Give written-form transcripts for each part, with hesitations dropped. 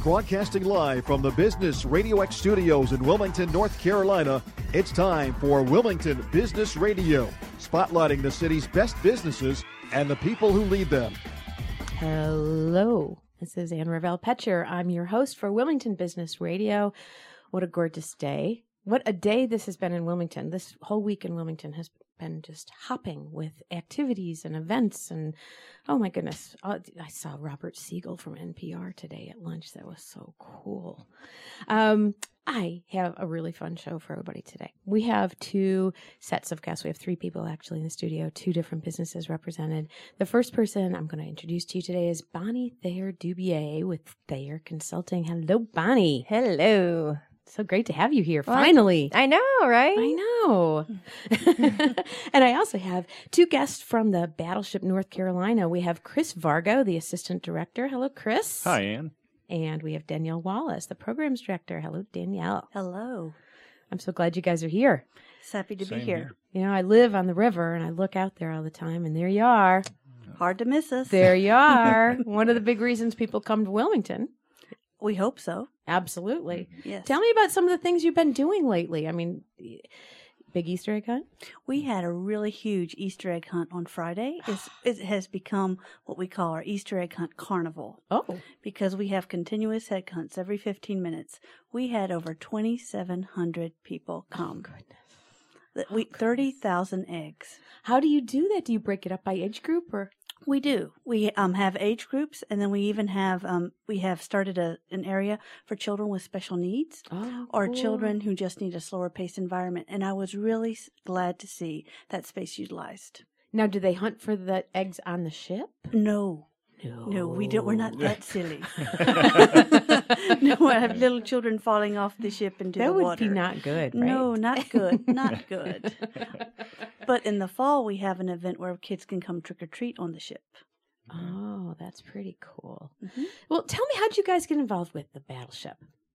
Broadcasting live from the Business Radio X studios in Wilmington, North Carolina, it's time for Wilmington Business Radio, spotlighting the city's best businesses and the people who lead them. Hello, this is Ann Ravel Petcher. I'm your host for Wilmington Business Radio. What a gorgeous day. What a day this has been in Wilmington. This whole week in Wilmington has been just hopping with activities and events. And oh my goodness, I saw Robert Siegel from NPR today at lunch. That was so cool. I have a really fun show for everybody today. We have two sets of guests. We have three people actually in the studio, two different businesses represented. The first person I'm going to introduce to you today is Bonnie Thayer-Dubier with Thayer Consulting. Hello, Bonnie. Hello. So great to have you here, finally. I know, right? I know. And I also have two guests from the Battleship, North Carolina. We have Chris Vargo, the Assistant Director. Hello, Chris. Hi, Ann. And we have Danielle Wallace, the Programs Director. Hello, Danielle. Hello. I'm so glad you guys are here. It's happy to Same be here. here. You know, I live on the river, and I look out there all the time, and there you are. Hard to miss us. There you are. One of the big reasons people come to Wilmington. We hope so. Absolutely. Yes. Tell me about some of the things you've been doing lately. I mean, big Easter egg hunt? We had a really huge Easter egg hunt on Friday. It has become what we call our Easter egg hunt carnival. Oh. Because we have continuous egg hunts every 15 minutes. We had over 2,700 people come. Oh, goodness. 30,000 eggs. How do you do that? Do you break it up by age group or? We do. We have age groups, and then we even have started an area for children with special needs or cool. children who just need a slower paced environment. And I was really glad to see that space utilized. Now, do they hunt for the eggs on the ship? No, we don't. We're not that silly. No, I have little children falling off the ship into the water. That would be not good, right? No, not good. Not good. But in the fall, we have an event where kids can come trick or treat on the ship. Oh, that's pretty cool. Mm-hmm. Well, tell me, how'd you guys get involved with the Battleship?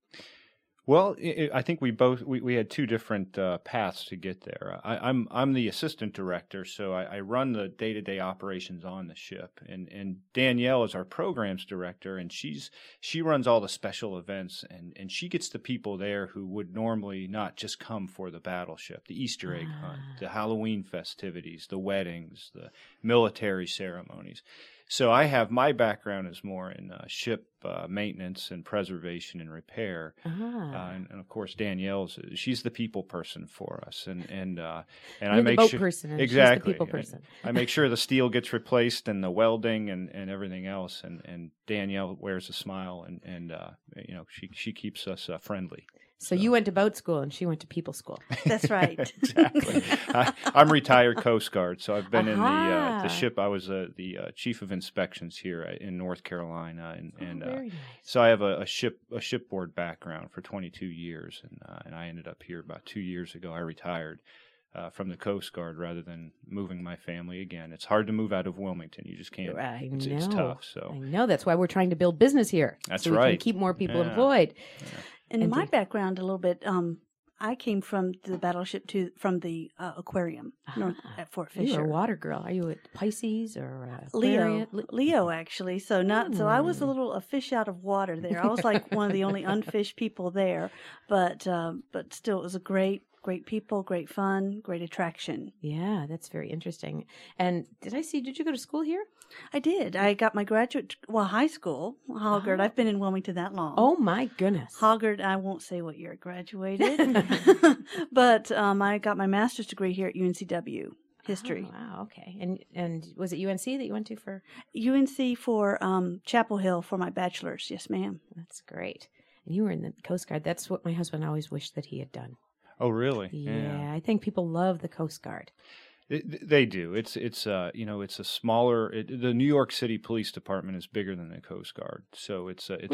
Well, I think we had two different paths to get there. I'm the assistant director, so I run the day-to-day operations on the ship, and Danielle is our programs director, and she runs all the special events, and she gets the people there who would normally not just come for the Battleship, the Easter egg hunt, the Halloween festivities, the weddings, the military ceremonies. So my background is more in ship maintenance and preservation and repair, and of course she's the people person for us, and I make boat sure person, and exactly she's the people person. I make sure the steel gets replaced and the welding and everything else, and Danielle wears a smile, and she keeps us friendly. So you went to boat school and she went to people school. That's right. Exactly. I'm retired Coast Guard, so I've been in the ship. I was the chief of inspections here in North Carolina, and very nice. so I have a shipboard background for 22 years, and I ended up here about 2 years ago. I retired from the Coast Guard rather than moving my family again. It's hard to move out of Wilmington. You just can't. It's tough. So I know that's why we're trying to build business here. That's so we right. can keep more people employed. Yeah. In my background, a little bit, I came from the Battleship from the aquarium at Fort Fisher. You're a water girl. Are you a Pisces or a Leo, actually. So I was a fish out of water there. I was like one of the only unfished people there, but still, it was a great people, great fun, great attraction. Yeah, that's very interesting. And did you go to school here? I did. I got my high school, Hoggard. I've been in Wilmington that long. Oh, my goodness. Hoggard, I won't say what year I graduated, but I got my master's degree here at UNCW, history. Oh, wow, okay. And was it UNC that you went to for? UNC for Chapel Hill for my bachelor's, yes, ma'am. That's great. And you were in the Coast Guard. That's what my husband always wished that he had done. Oh, really? Yeah, I think people love the Coast Guard. They do. It's a smaller. The New York City Police Department is bigger than the Coast Guard, so it's a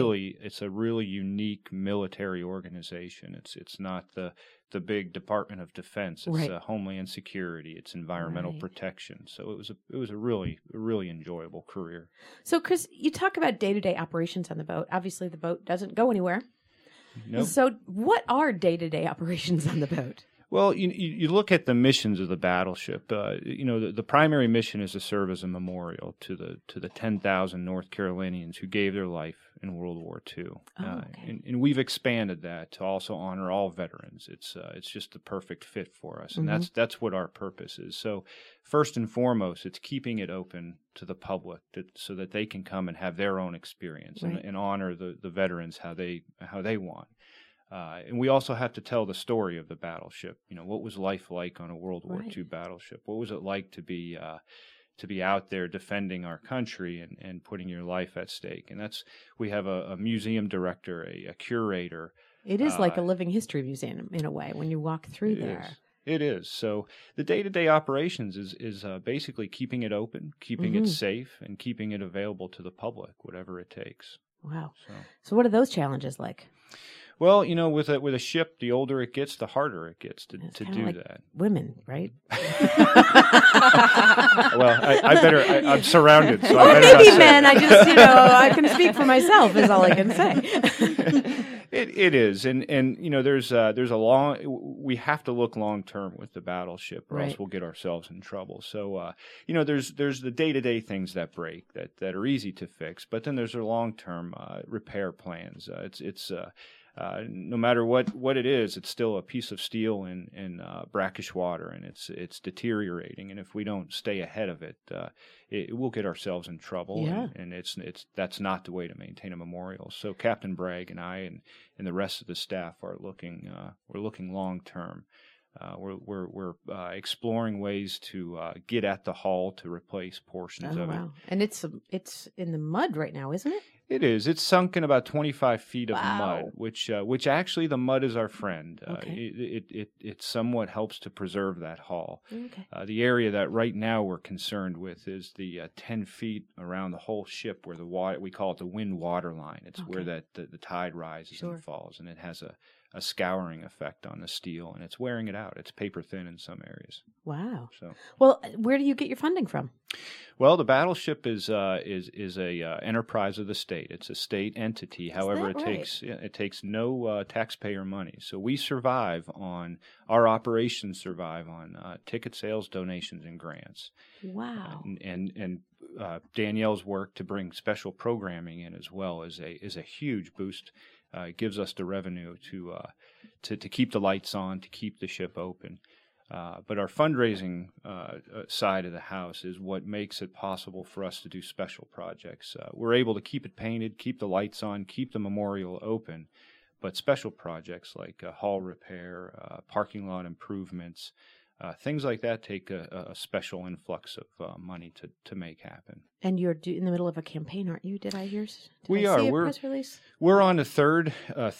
really unique military organization. It's not the big Department of Defense. It's Homeland Security. It's environmental protection. So it was a really enjoyable career. So, Chris, you talk about day-to-day operations on the boat. Obviously, the boat doesn't go anywhere. Nope. So what are day-to-day operations on the boat? Well, you look at the missions of the battleship. The primary mission is to serve as a memorial to the 10,000 North Carolinians who gave their life in World War II. Okay. And we've expanded that to also honor all veterans. It's just the perfect fit for us, and that's what our purpose is. So, first and foremost, it's keeping it open to the public so that they can come and have their own experience and honor the veterans how they want. And we also have to tell the story of the battleship. What was life like on a World War II battleship? What was it like to be out there defending our country and putting your life at stake? And we have a museum director, a curator. It is like a living history museum in a way when you walk through there. It is. So the day-to-day operations is basically keeping it open, keeping it safe, and keeping it available to the public, whatever it takes. Wow. So what are those challenges like? Well, with a ship, the older it gets, the harder it gets to do like that. Women, right? Well, I'm surrounded, so I better maybe not say men. that. I just, I can speak for myself is all I can say. It is, and there's we have to look long term with the battleship, or else we'll get ourselves in trouble. So there's the day-to-day things that break that are easy to fix, but then there's the long-term repair plans. No matter what it is, it's still a piece of steel in brackish water, and it's deteriorating. And if we don't stay ahead of it, we'll get ourselves in trouble. Yeah. And that's not the way to maintain a memorial. So Captain Bragg and I and the rest of the staff are looking long term. We're exploring ways to get at the hull to replace portions of it. And it's in the mud right now, isn't it? It is. It's sunk in about 25 feet of mud, which actually the mud is our friend. It somewhat helps to preserve that hull. Okay. The area that right now we're concerned with is the 10 feet around the whole ship where the water, we call it the wind water line. It's where the tide rises and falls, and it has a scouring effect on the steel, and it's wearing it out. It's paper thin in some areas. Wow. So, well, where do you get your funding from? Well, the battleship is a enterprise of the state. It's a state entity. However, it takes no taxpayer money. So our operations survive on ticket sales, donations, and grants. Wow. And Danielle's work to bring special programming in as well is a huge boost. It gives us the revenue to keep the lights on, to keep the ship open. But our fundraising side of the house is what makes it possible for us to do special projects. We're able to keep it painted, keep the lights on, keep the memorial open, but special projects like hull repair, parking lot improvements, things like that take a special influx of money to make happen. And you're in the middle of a campaign, aren't you? Did I hear? We are. See a press release? We're on the third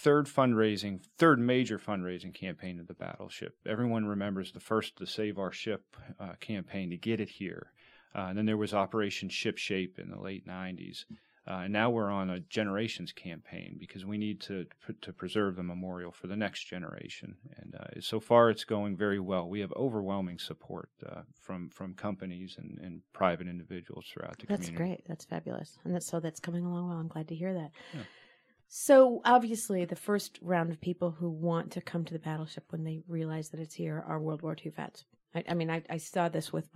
major fundraising campaign of the battleship. Everyone remembers the first to Save Our Ship campaign to get it here. And then there was Operation Ship Shape in the late 90s. And now we're on a generations campaign because we need to preserve the memorial for the next generation. And so far, it's going very well. We have overwhelming support from companies and private individuals throughout the community. That's great. That's fabulous. And that's coming along well. I'm glad to hear that. Yeah. So obviously, the first round of people who want to come to the battleship when they realize that it's here are World War II vets. I saw this with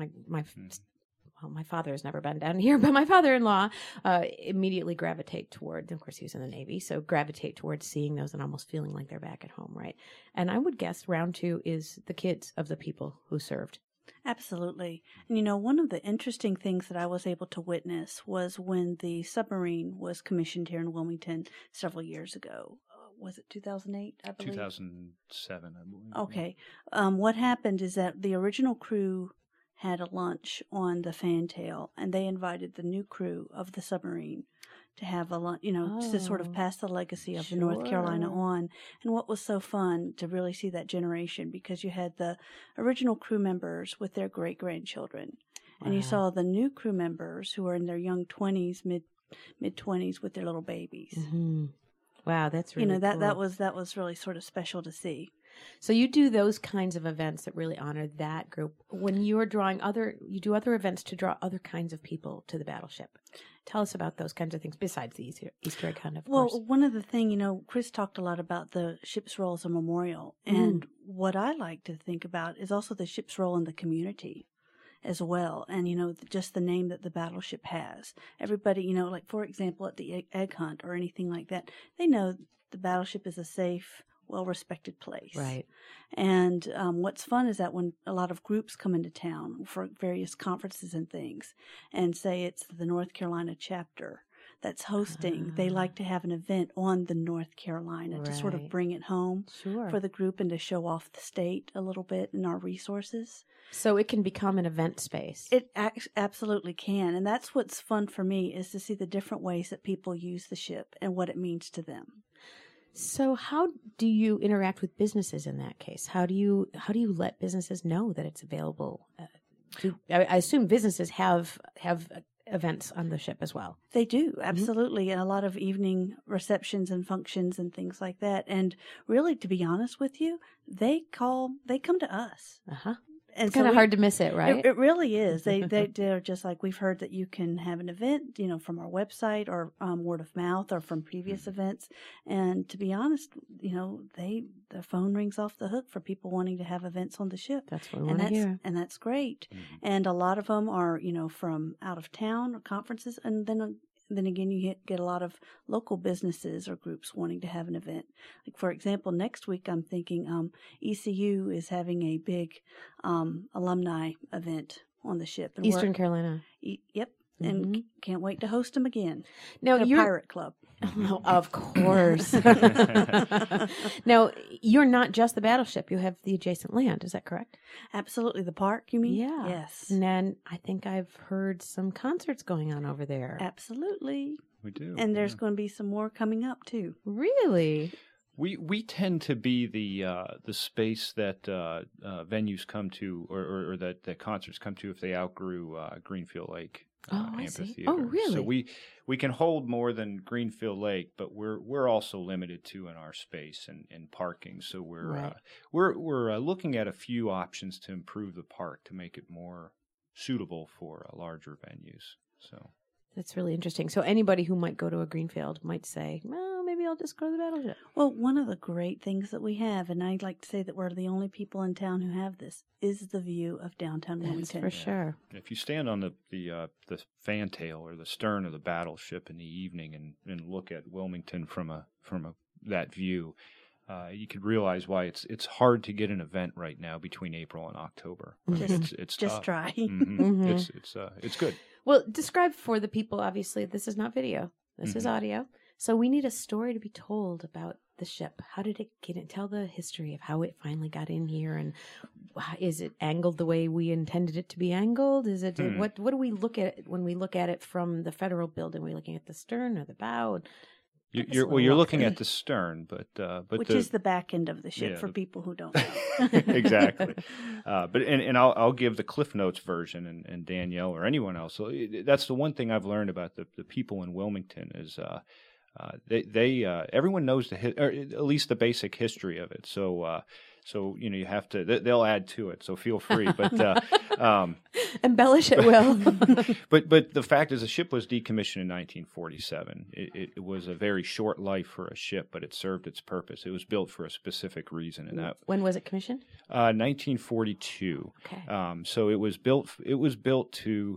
my father has never been down here, but my father-in-law immediately gravitate toward, of course he was in the Navy, so gravitate towards seeing those and almost feeling like they're back at home, right? And I would guess round two is the kids of the people who served. Absolutely. And one of the interesting things that I was able to witness was when the submarine was commissioned here in Wilmington several years ago. Was it 2008, I believe? 2007, I believe. Okay. What happened is that the original crew had a lunch on the Fantail, and they invited the new crew of the submarine to have a lunch, to sort of pass the legacy of the North Carolina on. And what was so fun to really see that generation, because you had the original crew members with their great-grandchildren, and you saw the new crew members who are in their young 20s, mid-20s with their little babies. Mm-hmm. Wow, that's really cool. That was really sort of special to see. So you do those kinds of events that really honor that group. When you're drawing you do other events to draw other kinds of people to the battleship. Tell us about those kinds of things besides the Easter egg hunt, of course. Well, one of the things, Chris talked a lot about the ship's role as a memorial. And what I like to think about is also the ship's role in the community as well. And, just the name that the battleship has. Everybody, like, for example, at the egg hunt or anything like that, they know the battleship is a safe, well-respected place. Right. And what's fun is that when a lot of groups come into town for various conferences and things, and say it's the North Carolina chapter that's hosting, they like to have an event on the North Carolina to sort of bring it home for the group and to show off the state a little bit and our resources. So it can become an event space. It absolutely can. And that's what's fun for me, is to see the different ways that people use the ship and what it means to them. So how do you interact with businesses in that case? How do you let businesses know that it's available? I assume businesses have events on the ship as well. They do, absolutely. And a lot of evening receptions and functions and things like that. And really, to be honest with you, they come to us. Uh-huh. And it's kind of hard to miss it, right? It really is. They're just like, we've heard that you can have an event, from our website or word of mouth or from previous events. And to be honest, the phone rings off the hook for people wanting to have events on the ship. That's what we want to hear. And that's great. Mm-hmm. And a lot of them are, from out of town or conferences. And then again, you get a lot of local businesses or groups wanting to have an event. Like, for example, next week I'm thinking ECU is having a big alumni event on the ship. And Eastern Carolina. Yep. And can't wait to host them again. Now, at a pirate club. Oh, of course. Now, you're not just the battleship. You have the adjacent land. Is that correct? Absolutely. The park, you mean? Yeah. Yes. And then I think I've heard some concerts going on over there. Absolutely. We do. And there's going to be some more coming up, too. Really? We tend to be the space that venues come to, or that concerts come to if they outgrew Greenfield Lake. Amphitheater. Oh, really? So we can hold more than Greenfield Lake, but we're also limited to in our space and parking. So we're looking at a few options to improve the park to make it more suitable for larger venues. So that's really interesting. So anybody who might go to a Greenfield might say, well, maybe I'll just go to the battleship. Well, one of the great things that we have, and I'd like to say that we're the only people in town who have this, is the view of downtown Wilmington. For sure. If you stand on the fantail or the stern of the battleship in the evening and look at Wilmington from that view, you could realize why it's hard to get an event right now between April and October. It's just tough. try. Mm-hmm. It's good. Well, describe for the people. Obviously, this is not video. This is audio. So we need a story to be told about the ship. How did it get in? Tell the history of how it finally got in here, and is it angled the way we intended it to be angled? Is it what do we look at when we look at it from the Federal Building? Are we looking at the stern or the bow? You're looking at the stern, but which is the back end of the ship for people who don't know. Exactly. But I'll give the Cliff Notes version, and Danielle or anyone else. So that's the one thing I've learned about the people in Wilmington is they everyone knows or at least the basic history of it. So you have to. They'll add to it. So feel free, but embellish it will. but the fact is, the ship was decommissioned in 1947. It was a very short life for a ship, but it served its purpose. It was built for a specific reason, and that. When was it commissioned? 1942. Okay. So it was built. It was built to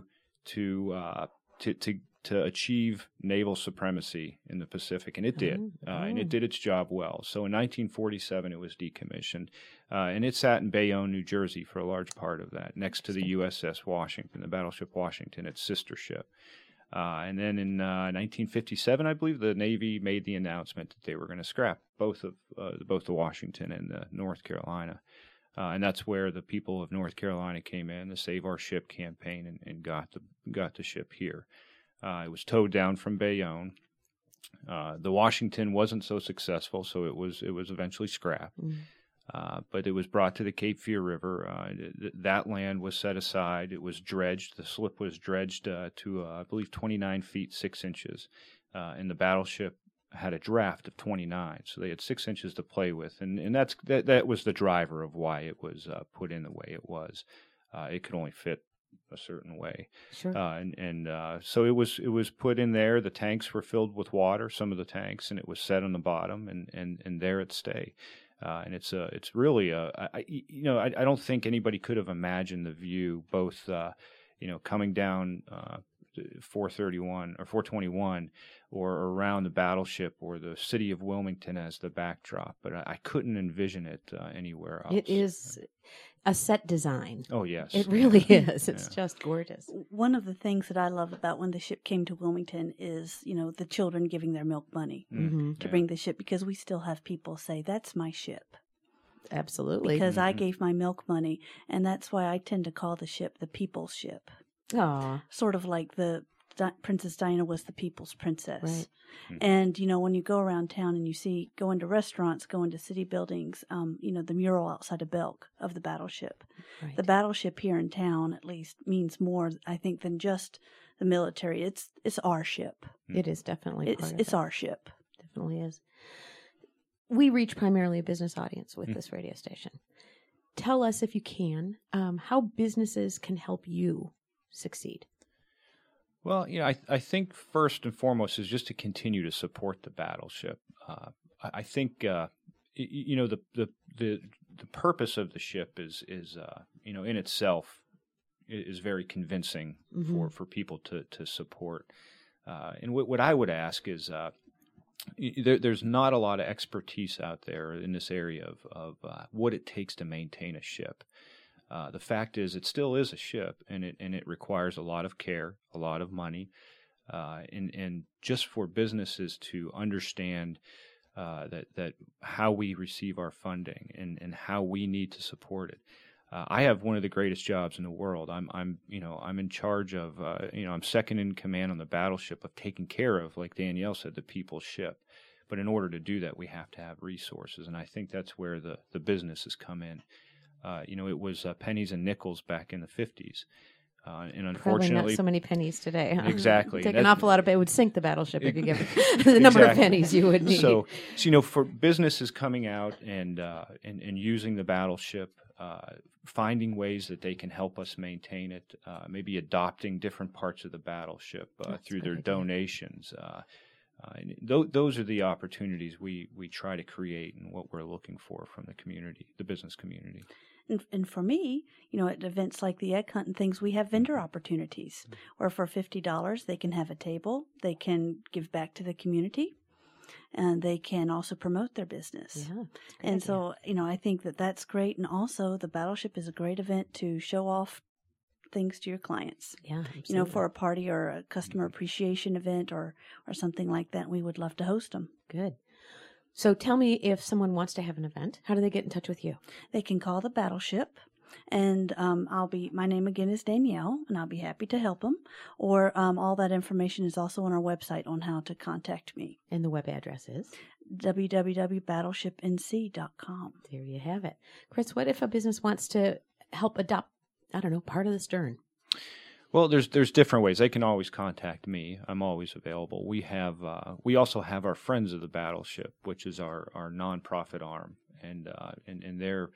achieve naval supremacy in the Pacific, and it did, and it did its job well. So in 1947, it was decommissioned, and it sat in Bayonne, New Jersey, for a large part of that, next to the USS Washington, the battleship Washington, its sister ship. And then in 1957, I believe, the Navy made the announcement that they were going to scrap both the Washington and the North Carolina. And that's where the people of North Carolina came in, the Save Our Ship campaign, and got the ship here. It was towed down from Bayonne. The Washington wasn't so successful, so it was eventually scrapped. But it was brought to the Cape Fear River. That land was set aside. It was dredged. The slip was dredged to, I believe, 29 feet 6 inches. And the battleship had a draft of 29, so they had 6 inches to play with, and that was the driver of why it was put in the way it was. It could only fit a certain way, Sure. So it was put in there. The tanks were filled with water, some of the tanks, and it was set on the bottom, and there it stay. And it's really I don't think anybody could have imagined the view, both coming down 431 or 421 or around the battleship or the city of Wilmington as the backdrop, but I couldn't envision it anywhere else. It is a set design. Oh, yes. It really is. It's just gorgeous. One of the things that I love about when the ship came to Wilmington is, the children giving their milk money to bring the ship, because we still have people say, that's my ship. Absolutely. Because I gave my milk money, and that's why I tend to call the ship the people's ship. Aw. Sort of like the Princess Diana was the people's princess. Right. And, when you go around town and you go into restaurants, go into city buildings, the mural outside of Belk of the battleship. Right. The battleship here in town, at least, means more, I think, than just the military. It's our ship. It is definitely part of It's it. our ship. Definitely is. We reach primarily a business audience with this radio station. Tell us, if you can, how businesses can help you succeed. Well, I think first and foremost is just to continue to support the battleship. I think the purpose of the ship is in itself is very convincing for people to support. And what I would ask is there's not a lot of expertise out there in this area of what it takes to maintain a ship. The fact is, it still is a ship, and it requires a lot of care, a lot of money, and just for businesses to understand that how we receive our funding and how we need to support it. I have one of the greatest jobs in the world. I'm in charge of I'm second in command on the battleship of taking care of, like Danielle said, the people's ship. But in order to do that, we have to have resources, and I think that's where the businesses come in. It was pennies and nickels back in the 50s. And unfortunately, probably not so many pennies today. Huh? Exactly. Take an awful lot of. It would sink the battleship if you give it the number of pennies you would need. So for businesses coming out and using the battleship, finding ways that they can help us maintain it, maybe adopting different parts of the battleship through their donations. Those are the opportunities we try to create and what we're looking for from the community, the business community. And for me, at events like the Egg Hunt and things, we have vendor opportunities where for $50 they can have a table, they can give back to the community, and they can also promote their business. Yeah, and so, I think that's great. And also, the battleship is a great event to show off things to your clients. Yeah, absolutely. For a party or a customer appreciation event or something like that, we would love to host them. Good. So tell me, if someone wants to have an event, how do they get in touch with you? They can call the battleship, and my name again is Danielle, and I'll be happy to help them. Or all that information is also on our website on how to contact me. And the web address is? www.battleshipnc.com. There you have it. Chris, what if a business wants to help adopt, part of the stern? Well, there's different ways. They can always contact me. I'm always available. We also have our Friends of the Battleship, which is our nonprofit arm, and they're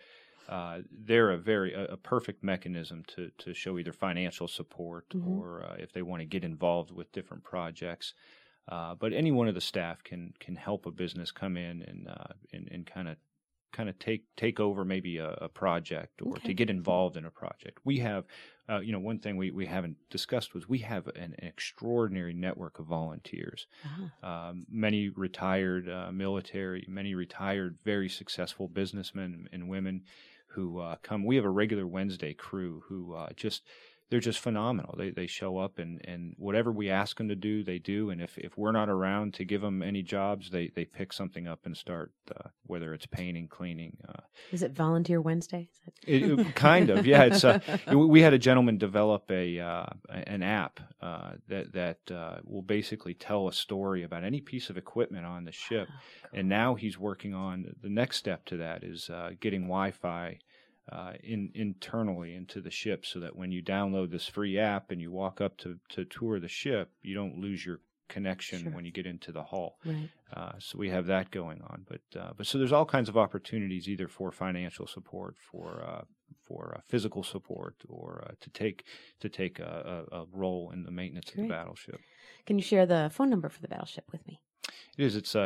a perfect mechanism to show either financial support or if they want to get involved with different projects. But any one of the staff can help a business come in and kind of take over maybe a project or to get involved in a project. We have, one thing we haven't discussed was we have an extraordinary network of volunteers. Many retired military, many retired very successful businessmen and women who come. We have a regular Wednesday crew who they're just phenomenal. They show up and whatever we ask them to do, they do. And if we're not around to give them any jobs, they pick something up and start, whether it's painting, cleaning. Is it Volunteer Wednesday? Kind of, yeah. It's we had a gentleman develop an app that will basically tell a story about any piece of equipment on the ship. Oh, cool. And now he's working on the next step to that is getting Wi-Fi internally into the ship, so that when you download this free app and you walk up to tour the ship, you don't lose your connection Sure. when you get into the hall. Right. So we have that going on. But so there's all kinds of opportunities either for financial support, for physical support, or to take a role in the maintenance of the Great. battleship. Can you share the phone number for the battleship with me? It is. It's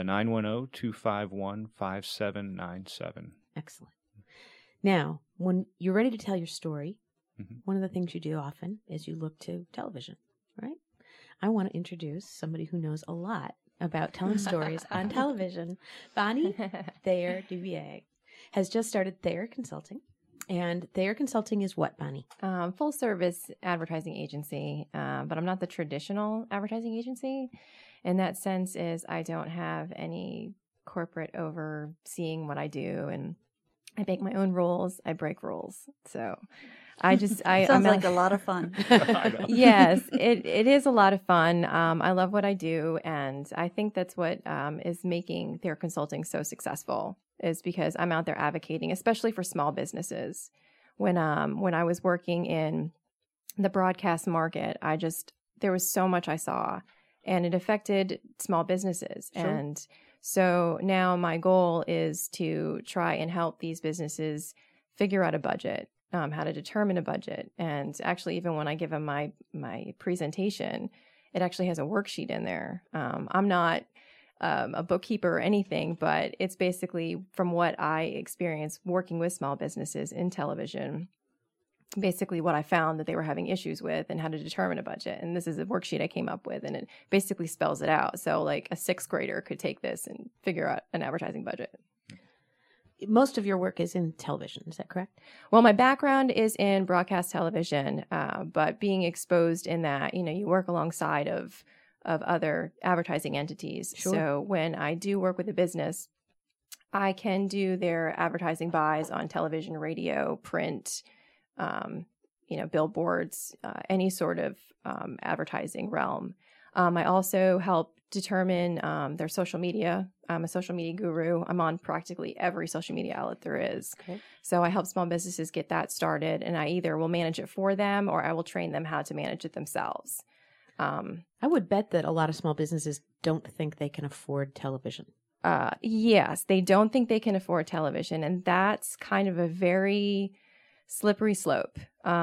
910-251-5797. Excellent. Now, when you're ready to tell your story, Mhm. one of the things you do often is you look to television, right? I want to introduce somebody who knows a lot about telling stories on television. Bonnie Thayer Duvier has just started Thayer Consulting. And Thayer Consulting is what, Bonnie? Full service advertising agency, but I'm not the traditional advertising agency. In that sense is I don't have any corporate overseeing what I do, and I make my own rules. I break rules. So Sounds like a lot of fun. Yes, it is a lot of fun. I love what I do, and I think that's what is making Thayer Consulting so successful, is because I'm out there advocating, especially for small businesses. When I was working in the broadcast market, there was so much I saw, and it affected small businesses. Sure. And so now my goal is to try and help these businesses figure out a budget. How to determine a budget. And actually, even when I give them my presentation, it actually has a worksheet in there. I'm not a bookkeeper or anything, but it's basically from what I experienced working with small businesses in television, basically what I found that they were having issues with and how to determine a budget. And this is a worksheet I came up with, and it basically spells it out. So like a sixth grader could take this and figure out an advertising budget. Most of your work is in television, is that correct? Well, my background is in broadcast television, but being exposed in that, you work alongside of other advertising entities. Sure. So when I do work with a business, I can do their advertising buys on television, radio, print, billboards, any sort of advertising realm. I also help determine their social media. I'm a social media guru. I'm on practically every social media outlet there is. Okay. So I help small businesses get that started, and I either will manage it for them or I will train them how to manage it themselves. I would bet that a lot of small businesses don't think they can afford television. Yes, they don't think they can afford television, and that's kind of a very slippery slope.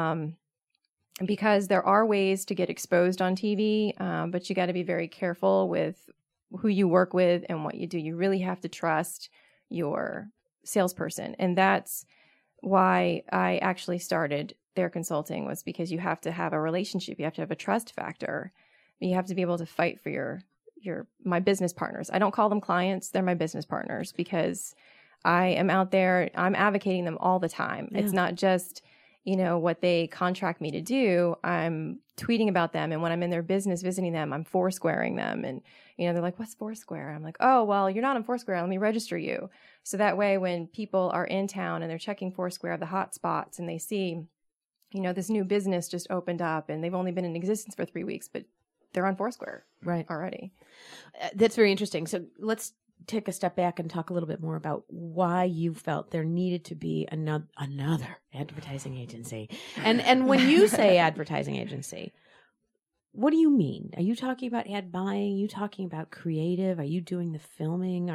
Because there are ways to get exposed on TV, but you got to be very careful with who you work with and what you do. You really have to trust your salesperson. And that's why I actually started Thayer Consulting, was because you have to have a relationship. You have to have a trust factor. You have to be able to fight for my business partners. I don't call them clients. They're my business partners, because I am out there. I'm advocating them all the time. Yeah. It's not just what they contract me to do. I'm tweeting about them. And when I'm in their business visiting them, I'm Foursquaring them. And, they're like, what's Foursquare? I'm like, oh, well, you're not on Foursquare. Let me register you. So that way, when people are in town and they're checking Foursquare, the hot spots, and they see, this new business just opened up and they've only been in existence for 3 weeks, but they're on Foursquare right already. That's very interesting. So let's take a step back and talk a little bit more about why you felt there needed to be another advertising agency. And when you say advertising agency, what do you mean? Are you talking about ad buying? Are you talking about creative? Are you doing the filming?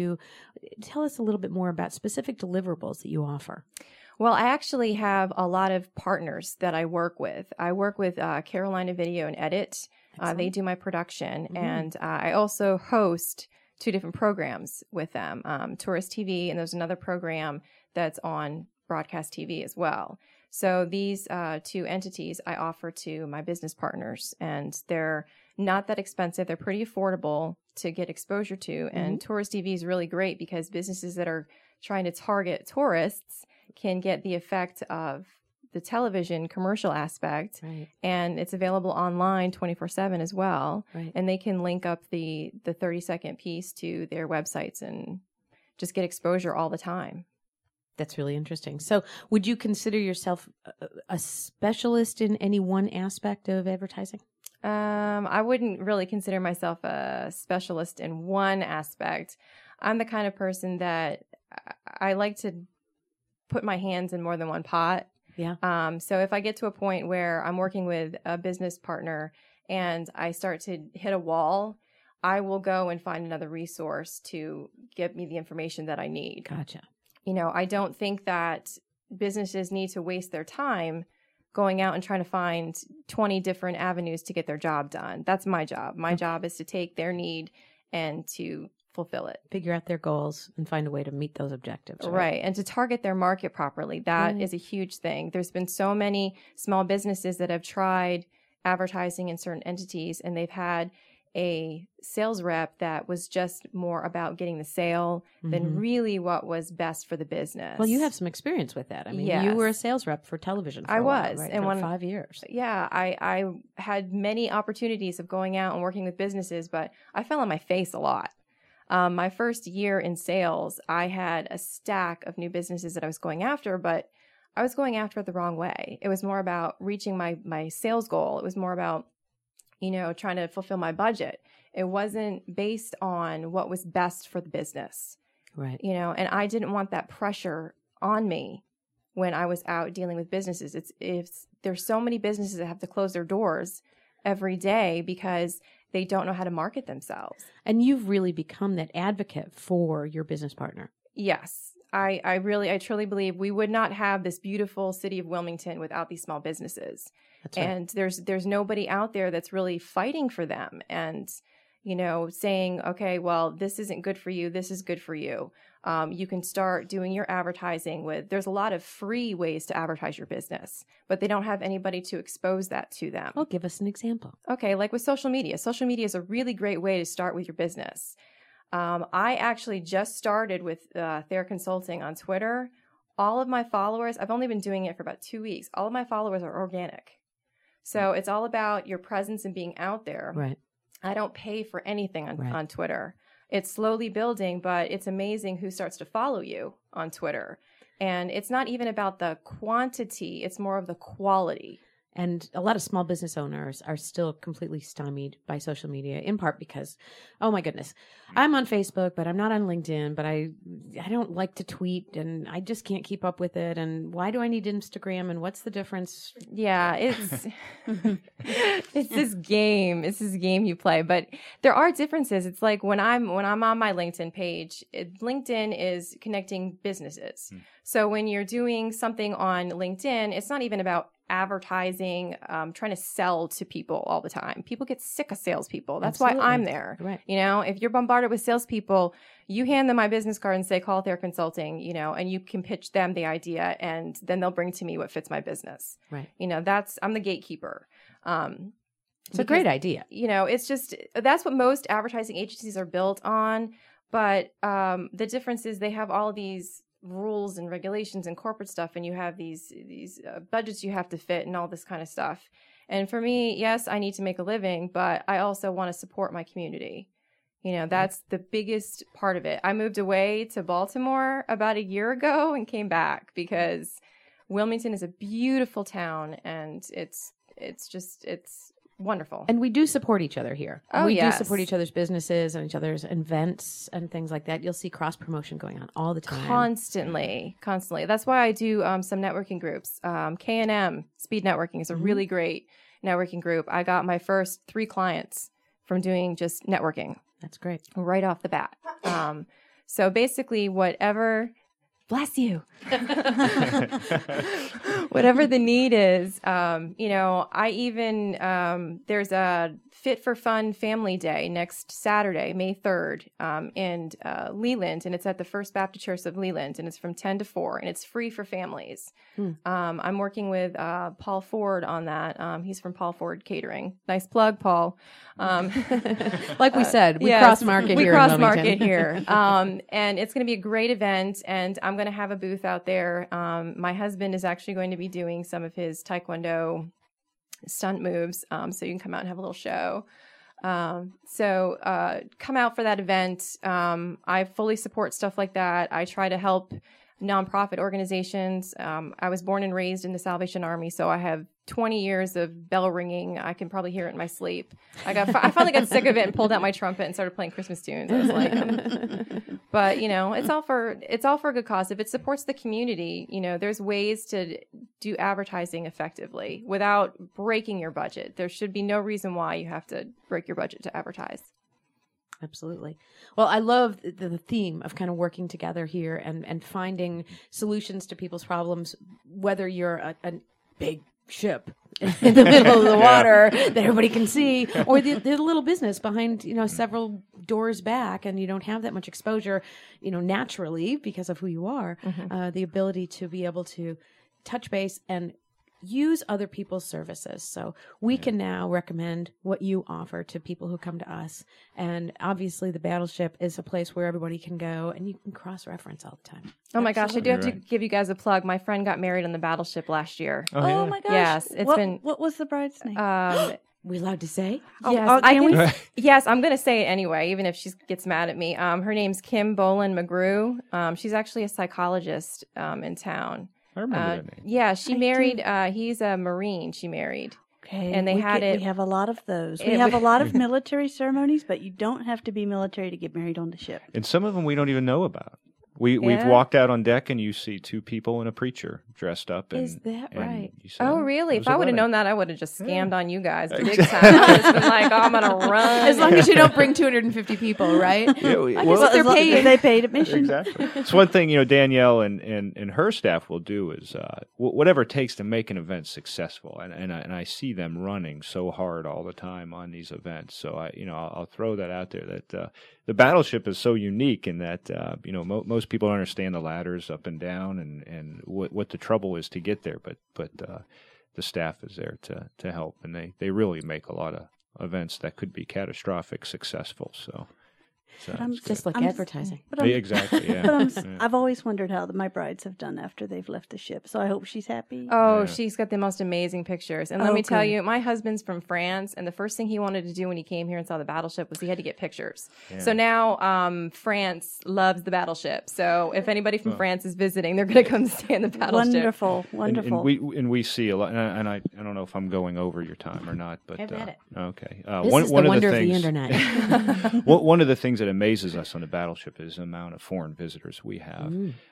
Tell us a little bit more about specific deliverables that you offer. Well, I actually have a lot of partners that I work with. I work with Carolina Video and Edit. They do my production. Mm-hmm. And I also host 2 different programs with them, Tourist TV, and there's another program that's on broadcast TV as well. So these 2 entities I offer to my business partners, and they're not that expensive. They're pretty affordable to get exposure to. Mm-hmm. And Tourist TV is really great because businesses that are trying to target tourists can get the effect of the television commercial aspect, right. And it's available online 24/7 as well. Right. And they can link up the 30-second piece to their websites and just get exposure all the time. That's really interesting. So would you consider yourself a specialist in any one aspect of advertising? I wouldn't really consider myself a specialist in one aspect. I'm the kind of person that I like to put my hands in more than one pot. Yeah. So if I get to a point where I'm working with a business partner and I start to hit a wall, I will go and find another resource to get me the information that I need. Gotcha. I don't think that businesses need to waste their time going out and trying to find 20 different avenues to get their job done. That's my job. My job is to take their need and to fulfill it. Figure out their goals and find a way to meet those objectives. Right. And to target their market properly. That is a huge thing. There's been so many small businesses that have tried advertising in certain entities, and they've had a sales rep that was just more about getting the sale than really what was best for the business. Well, you have some experience with that. I mean, Yes. you were a sales rep for television for a while, right? and for 5 years. Yeah, I had many opportunities of going out and working with businesses, but I fell on my face a lot. My first year in sales, I had a stack of new businesses that I was going after, but I was going after it the wrong way. It was more about reaching my sales goal. It was more about, trying to fulfill my budget. It wasn't based on what was best for the business. Right. And I didn't want that pressure on me when I was out dealing with businesses. There's so many businesses that have to close their doors every day because they don't know how to market themselves. And you've really become that advocate for your business partner. Yes. I truly believe we would not have this beautiful city of Wilmington without these small businesses. That's right. And there's nobody out there that's really fighting for them and, saying, okay, well, this isn't good for you. This is good for you. You can start doing your advertising there's a lot of free ways to advertise your business, but they don't have anybody to expose that to them. Well, give us an example. Okay. Like with social media. Social media is a really great way to start with your business. I actually just started with Thayer Consulting on Twitter. All of my followers, I've only been doing it for about 2 weeks. All of my followers are organic. So it's all about your presence and being out there. Right. I don't pay for anything Right. on Twitter. It's slowly building, but it's amazing who starts to follow you on Twitter. And it's not even about the quantity, it's more of the quality. And a lot of small business owners are still completely stymied by social media, in part because, oh my goodness, I'm on Facebook, but I'm not on LinkedIn, but I don't like to tweet and I just can't keep up with it. And why do I need Instagram? And what's the difference? Yeah, it's it's this game. It's this game you play, but there are differences. It's like when I'm on my LinkedIn page, LinkedIn is connecting businesses. So when you're doing something on LinkedIn, it's not even about advertising, trying to sell to people all the time. People get sick of salespeople. That's Absolutely. why I'm there. Right. If you're bombarded with salespeople, you hand them my business card and say, call Thayer Consulting, and you can pitch them the idea and then they'll bring to me what fits my business. Right. I'm the gatekeeper. It's a great idea. It's just, that's what most advertising agencies are built on. But the difference is they have all these rules and regulations and corporate stuff, and you have these budgets you have to fit and all this kind of stuff. And for me, yes, I need to make a living, but I also want to support my community. That's the biggest part of it. I moved away to Baltimore about a year ago and came back because Wilmington is a beautiful town and it's wonderful. And we do support each other here. Oh, we yes. do support each other's businesses and each other's events and things like that. You'll see cross promotion going on all the time. Constantly. That's why I do some networking groups. K&M Speed Networking is a really great networking group. I got my first 3 clients from doing just networking. That's great. Right off the bat. So basically whatever, bless you, whatever the need is, I even, there's a Fit for Fun Family Day next Saturday, May 3rd, in Leland, and it's at the First Baptist Church of Leland, and it's from 10 to 4, and it's free for families. I'm working with Paul Ford on that. He's from Paul Ford Catering. Nice plug, Paul. Like we said, we yes, cross market we here. cross in market Wilmington. here. And it's going to be a great event, and I'm going to have a booth out there. My husband is actually going to be doing some of his Taekwondo stunt moves, so you can come out and have a little show. So come out for that event. I fully support stuff like that. I try to help nonprofit organizations. I was born and raised in the Salvation Army, so I have 20 years of bell ringing. I can probably hear it in my sleep. I finally got sick of it and pulled out my trumpet and started playing Christmas tunes. I was like, but it's all for a good cause. If it supports the community, there's ways to do advertising effectively without breaking your budget. There should be no reason why you have to break your budget to advertise. Absolutely. Well, I love the theme of kind of working together here and finding solutions to people's problems, whether you're a big ship in the middle of the water that everybody can see, or the little business behind, several doors back, and you don't have that much exposure, naturally because of who you are, the ability to be able to touch base and use other people's services. So we can now recommend what you offer to people who come to us. And obviously the Battleship is a place where everybody can go and you can cross-reference all the time. Oh my gosh, I do have to give you guys a plug. My friend got married on the Battleship last year. Oh my gosh. Yes, What was the bride's name? We allowed to say? Yes, yes, I'm going to say it anyway, even if she gets mad at me. Her name's Kim Bolin McGrew. She's actually a psychologist in town. I remember that name. Yeah, she married. He's a Marine. She married. Okay, and they had it. We have a lot of those. We have a lot of military ceremonies, but you don't have to be military to get married on the ship. And some of them we don't even know about. We've walked out on deck and you see two people and a preacher dressed up. And, Is that right? Say, oh, really? If I would have known that, I would have just scammed on you guys big time. I just been like, I'm going to run. As long as you don't bring 250 people, right? Yeah, they're paying. They paid admission. Exactly. It's one thing, Danielle and her staff will do is whatever it takes to make an event successful. And I see them running so hard all the time on these events. So I'll throw that out there that the Battleship is so unique in that most people don't understand the ladders up and down and what the trouble is to get there, but the staff is there to help, and they really make a lot of events that could be catastrophic successful. So just like advertising. Exactly, yeah. But I've always wondered how my brides have done after they've left the ship, so I hope she's happy. Oh, Yeah. She's got the most amazing pictures. And let me tell you, my husband's from France, and the first thing he wanted to do when he came here and saw the Battleship was he had to get pictures. Yeah. So now France loves the Battleship. So if anybody from France is visiting, they're going to come stay in the Battleship. Wonderful. And we see a lot, and I don't know if I'm going over your time or not, but Have at it. Okay. This is the wonder of the internet. One of the things that amazes us on the Battleship is the amount of foreign visitors we have.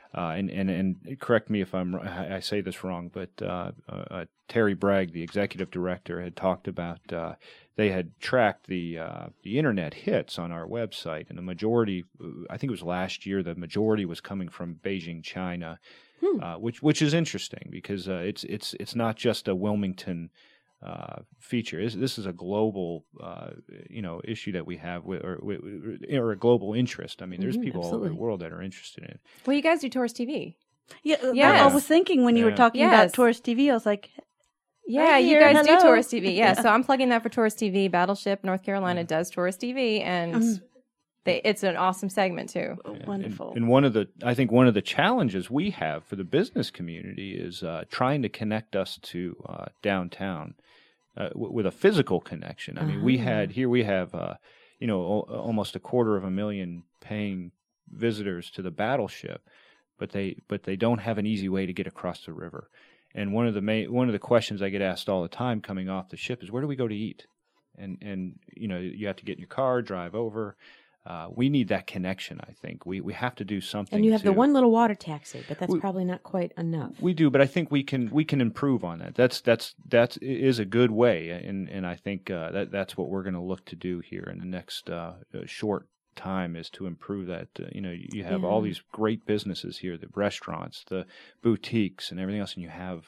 And correct me if I say this wrong, but Terry Bragg, the executive director, had talked about they had tracked the internet hits on our website, and the majority, I think it was last year, the majority was coming from Beijing, China, which is interesting because it's not just a Wilmington feature. This is a global, issue that we have, or a global interest. I mean, there's people all over the world that are interested in it. Well, you guys do Tourist TV. Yeah, I was thinking when you were talking about Tourist TV, I was like, yeah, you guys do Tourist TV. Yeah, so I'm plugging that for Tourist TV. Battleship North Carolina does Tourist TV, and it's an awesome segment too. Wonderful. And I think one of the challenges we have for the business community is trying to connect us to downtown. With a physical connection. I mean, we have almost 250,000 paying visitors to the Battleship, but they don't have an easy way to get across the river. And one of the questions I get asked all the time coming off the ship is, where do we go to eat? And you have to get in your car, drive over. We need that connection, I think. We have to do something. And you have the one little water taxi, but that's probably not quite enough. We do, but I think we can improve on that. That is a good way, and I think that's what we're going to look to do here in the next short time, is to improve that. You have all these great businesses here, the restaurants, the boutiques, and everything else, and you have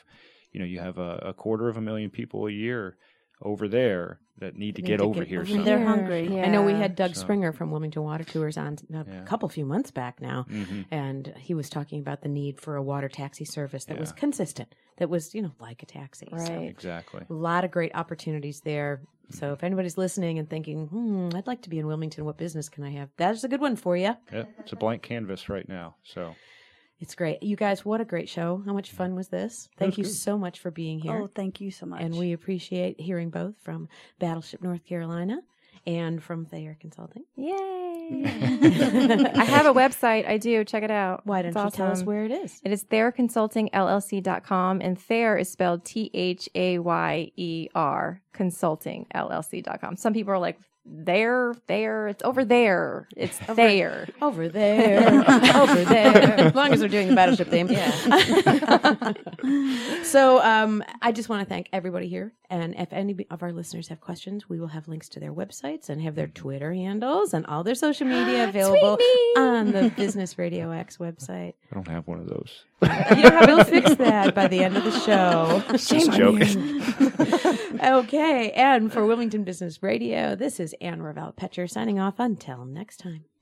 250,000 people a year over there that need to get over here. They're hungry. Yeah. I know we had Doug Springer from Wilmington Water Tours on a few months back now, and he was talking about the need for a water taxi service that was consistent, that was, like a taxi. Right. So, exactly. a lot of great opportunities there. So if anybody's listening and thinking, I'd like to be in Wilmington, what business can I have? That's a good one for you. Yeah, it's a blank canvas right now. So. It's great. You guys, what a great show. How much fun was this? Thank you so much for being here. Oh, thank you so much. And we appreciate hearing both from Battleship North Carolina Anne from Thayer Consulting. Yay! I have a website. I do. Check it out. Why don't you tell us where it is? It is ThayerConsultingLLC.com, and Thayer is spelled THAYER, consultingllc.com. Some people are like, there, it's over there. It's Thayer. Over there. Over there. As long as we're doing the Battleship theme. Yeah. So I just want to thank everybody here. And if any of our listeners have questions, we will have links to their websites and have their Twitter handles and all their social media available on the Business Radio X website. I don't have one of those. You don't have to fix that by the end of the show. Just joking. Okay. And for Wilmington Business Radio, this is Anne Revelle Petcher signing off. Until next time.